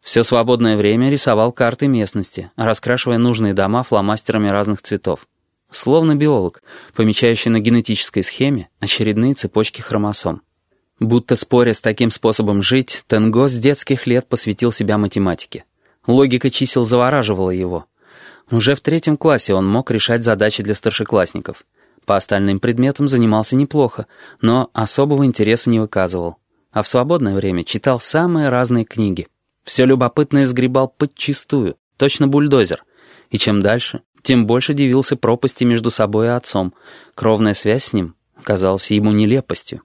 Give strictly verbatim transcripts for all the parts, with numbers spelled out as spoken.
Все свободное время рисовал карты местности, раскрашивая нужные дома фломастерами разных цветов. Словно биолог, помечающий на генетической схеме очередные цепочки хромосом. Будто споря с таким способом жить, Тенго с детских лет посвятил себя математике. Логика чисел завораживала его. Уже в третьем классе он мог решать задачи для старшеклассников. По остальным предметам занимался неплохо, но особого интереса не выказывал. А в свободное время читал самые разные книги. Все любопытное сгребал подчистую, точно бульдозер. И чем дальше, тем больше дивился пропасти между собой и отцом. Кровная связь с ним казалась ему нелепостью.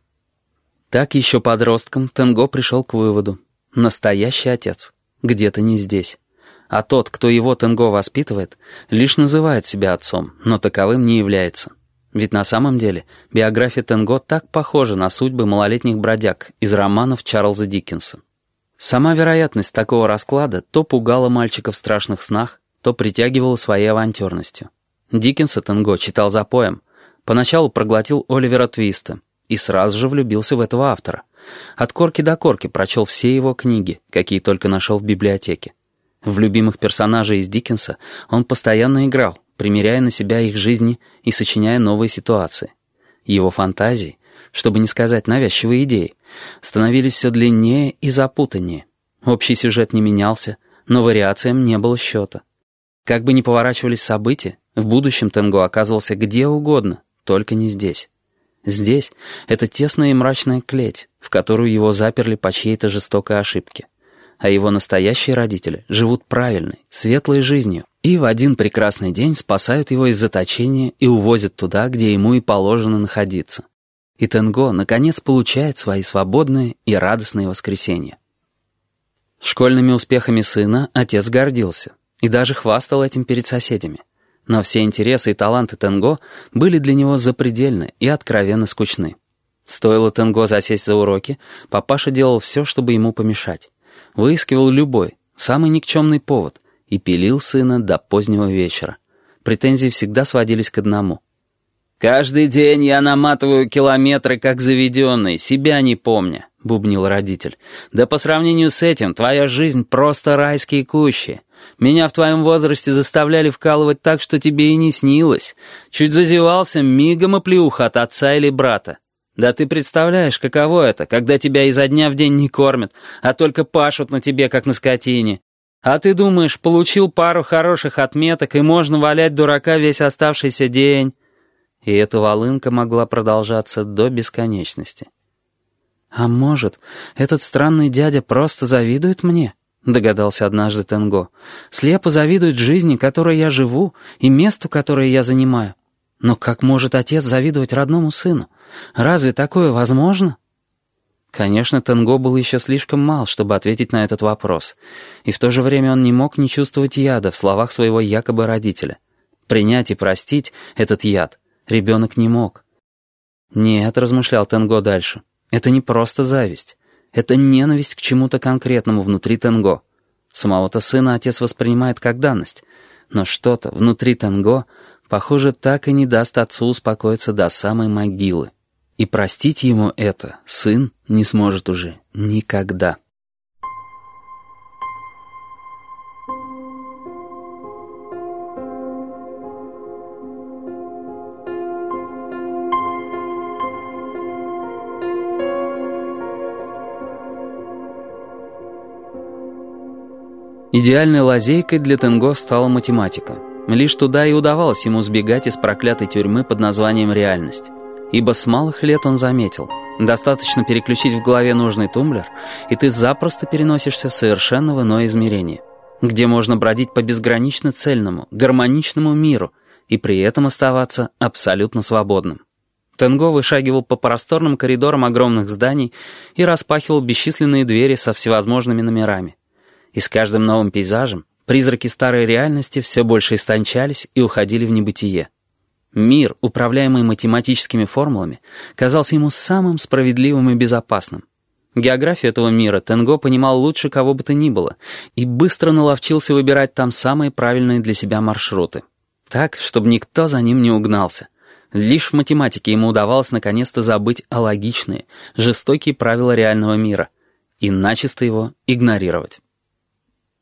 Так еще подростком Тенго пришел к выводу. Настоящий отец где-то не здесь. А тот, кто его, Тенго, воспитывает, лишь называет себя отцом, но таковым не является. Ведь на самом деле биография Тенго так похожа на судьбы малолетних бродяг из романов Чарльза Диккенса. Сама вероятность такого расклада то пугала мальчика в страшных снах, то притягивала своей авантюрностью. Диккенса Тенго читал запоем. Поначалу проглотил Оливера Твиста и сразу же влюбился в этого автора. От корки до корки прочел все его книги, какие только нашел в библиотеке. В любимых персонажей из Диккенса он постоянно играл, примеряя на себя их жизни и сочиняя новые ситуации. Его фантазии, чтобы не сказать навязчивые идеи, становились все длиннее и запутаннее. Общий сюжет не менялся, но вариациям не было счета. Как бы ни поворачивались события, в будущем Тенго оказывался где угодно, только не здесь. Здесь — это тесная и мрачная клеть, в которую его заперли по чьей-то жестокой ошибке. А его настоящие родители живут правильной, светлой жизнью и в один прекрасный день спасают его из заточения и увозят туда, где ему и положено находиться. И Тенго, наконец, получает свои свободные и радостные воскресенья. Школьными успехами сына отец гордился и даже хвастал этим перед соседями. Но все интересы и таланты Тенго были для него запредельны и откровенно скучны. Стоило Тенго засесть за уроки, папаша делал все, чтобы ему помешать. Выискивал любой, самый никчемный повод и пилил сына до позднего вечера. Претензии всегда сводились к одному. «Каждый день я наматываю километры, как заведенный, себя не помня», — бубнил родитель. «Да по сравнению с этим твоя жизнь просто райские кущи. Меня в твоем возрасте заставляли вкалывать так, что тебе и не снилось. Чуть зазевался, мигом оплеуха от отца или брата. Да ты представляешь, каково это, когда тебя изо дня в день не кормят, а только пашут на тебе, как на скотине. А ты думаешь, получил пару хороших отметок, и можно валять дурака весь оставшийся день». И эта волынка могла продолжаться до бесконечности. «А может, этот странный дядя просто завидует мне?» — догадался однажды Тенго. «Слепо завидует жизни, которой я живу, и месту, которое я занимаю. Но как может отец завидовать родному сыну? Разве такое возможно?» Конечно, Тенго был еще слишком мал, чтобы ответить на этот вопрос. И в то же время он не мог не чувствовать яда в словах своего якобы родителя. Принять и простить этот яд ребенок не мог. «Нет», — размышлял Тенго дальше, — «это не просто зависть. Это ненависть к чему-то конкретному внутри Тенго. Самого-то сына отец воспринимает как данность, но что-то внутри Тенго, похоже, так и не даст отцу успокоиться до самой могилы. И простить ему это сын не сможет уже никогда». Идеальной лазейкой для Тенго стала математика. Лишь туда и удавалось ему сбегать из проклятой тюрьмы под названием «реальность». Ибо с малых лет он заметил, достаточно переключить в голове нужный тумблер, и ты запросто переносишься в совершенно иное измерение, где можно бродить по безгранично цельному, гармоничному миру и при этом оставаться абсолютно свободным. Тенго вышагивал по просторным коридорам огромных зданий и распахивал бесчисленные двери со всевозможными номерами. И с каждым новым пейзажем призраки старой реальности все больше истончались и уходили в небытие. Мир, управляемый математическими формулами, казался ему самым справедливым и безопасным. Географию этого мира Тенго понимал лучше кого бы то ни было и быстро наловчился выбирать там самые правильные для себя маршруты. Так, чтобы никто за ним не угнался. Лишь в математике ему удавалось наконец-то забыть о логичные, жестокие правила реального мира и начисто его игнорировать.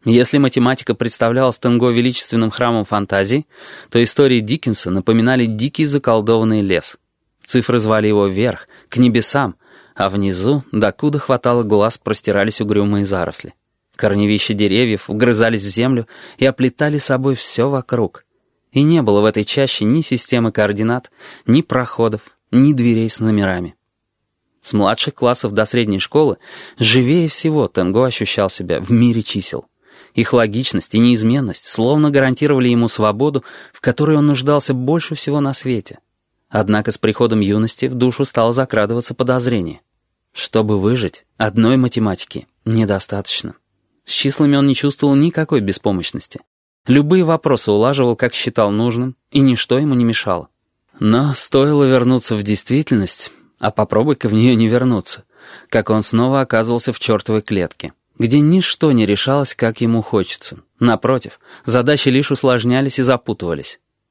Если математика представлялась Тенго величественным храмом фантазии, то истории Диккенса напоминали дикий заколдованный лес. Цифры звали его вверх, к небесам, а внизу, докуда хватало глаз, простирались угрюмые заросли. Корневища деревьев вгрызались в землю и оплетали собой все вокруг. И не было в этой чаще ни системы координат, ни проходов, ни дверей с номерами. С младших классов до средней школы живее всего Тенго ощущал себя в мире чисел. Их логичность и неизменность словно гарантировали ему свободу, в которой он нуждался больше всего на свете. Однако с приходом юности в душу стало закрадываться подозрение. Чтобы выжить, одной математики недостаточно. С числами он не чувствовал никакой беспомощности. Любые вопросы улаживал, как считал нужным, и ничто ему не мешало. Но стоило вернуться в действительность, а попробуй-ка в нее не вернуться, как он снова оказывался в чертовой клетке, где ничто не решалось, как ему хочется. Напротив, задачи лишь усложнялись и запутывались.